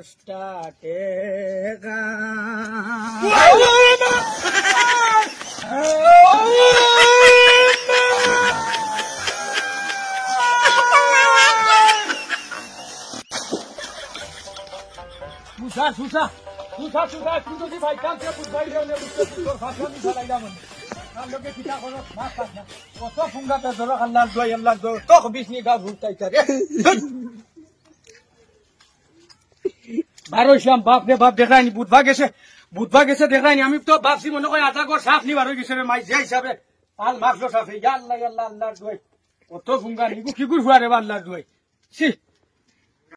10টা টাকা সুসা সুসা সুসা সুসা তুই যদি ভাই কাম করে বুঝাই দেও না বুঝতে তোর ভাষা নি চালাইলা মন আর লোকে কিটা করো না কাজ না কত ফুঙ্গাতে ধরো আল্লাহ দো তো বিশ নি গা ভুলতাই করে বারো শ্যাম বাপ রে বাপ দেখায়নি বুধবা গেছে দেখায়নি আমি তো ভাবছি মনে করি আধা ঘর সাফ নি বারো গেছে রে মাই যে হিসাবে আল মারলো সাফে আল্লাহ আল্লাহ আল্লাহ দোয় কত ফুঙ্গা নিগু কি গুড় হুয়ারে আল্লাহ দোয় সি